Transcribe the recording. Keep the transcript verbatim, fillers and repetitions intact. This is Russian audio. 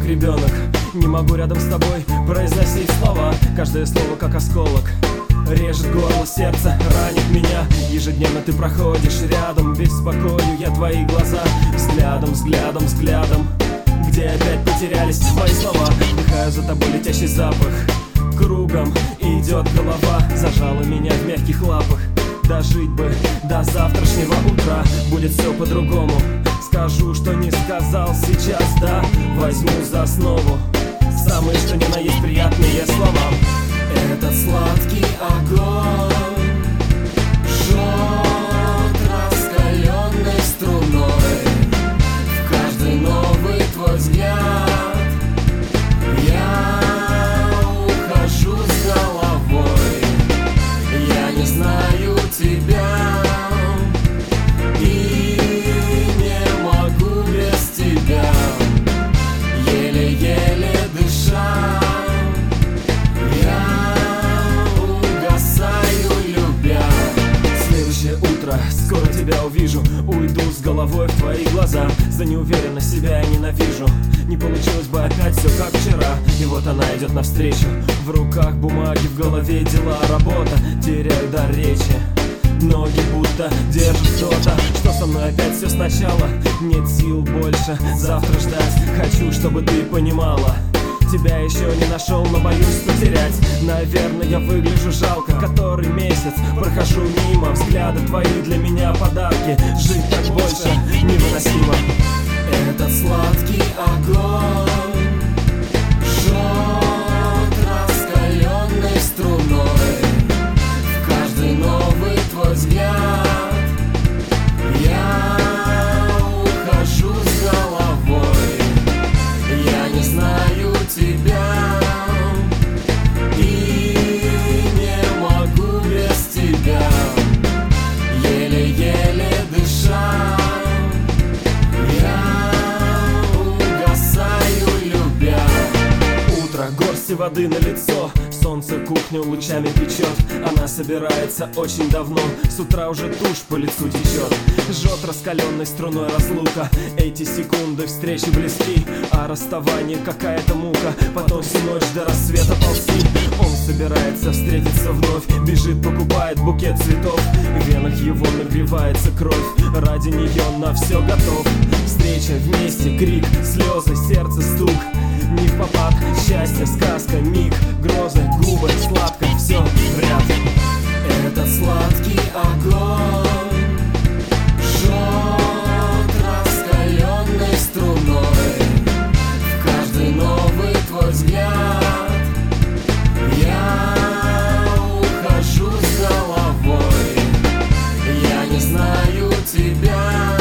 как ребенок. Не могу рядом с тобой произносить слова. Каждое слово как осколок режет горло, сердце ранит меня. Ежедневно ты проходишь рядом, беспокою я твои глаза. Взглядом, взглядом, взглядом, где опять потерялись твои слова. Вдыхаю за тобой летящий запах, кругом идет голова. Зажала меня в мягких лапах. Дожить бы до завтрашнего утра, будет все по-другому. Скажу, что не сказал сейчас, да, возьму за основу самые что ни на есть приятные слова. Этот сладкий огонь жжет раскаленной струной. В каждый новый твой взгляд я ухожу с головой. Я не знаю тебя и не могу без тебя. Еле-еле дыша, скоро тебя увижу, уйду с головой в твои глаза. За неуверенность себя я ненавижу. Не получилось бы опять все как вчера. И вот она идет навстречу. В руках бумаги, в голове дела, работа. Теряю дар речи. Ноги будто держит кто-то. Что со мной опять все сначала? Нет сил больше завтра ждать. Хочу, чтобы ты понимала, тебя еще не нашел, но боюсь потерять. Наверное, я выгляжу жалко. Который месяц прохожу мимо. Взгляды твои для меня подарки. Жить так больше невыносимо. Этот сладкий огонь жжет раскаленной струной. В каждый новый твой взгляд я ухожу с головой. Я не знаю тебя и не могу без тебя. Еле-еле дыша, я угасаю, любя. Утро, горсти воды на лицо. Солнце кухню лучами печет. Она собирается очень давно. С утра уже тушь по лицу течет. Жжет раскаленной струной разлука. Эти секунды встречи близки, а расставание какая-то мука. Потом всю ночь до рассвета ползти. Он собирается встретиться вновь. Бежит, покупает букет цветов. В венах его нагревается кровь. Ради нее на все готов. Встреча вместе, крик, слезы, сердце, стук. Не в попад, счастье, сказка, миг, грозы, губы, сладко, все в ряд. Этот сладкий огонь жжет раскаленной струной. В каждый новый твой взгляд я ухожу с головой. Я не знаю тебя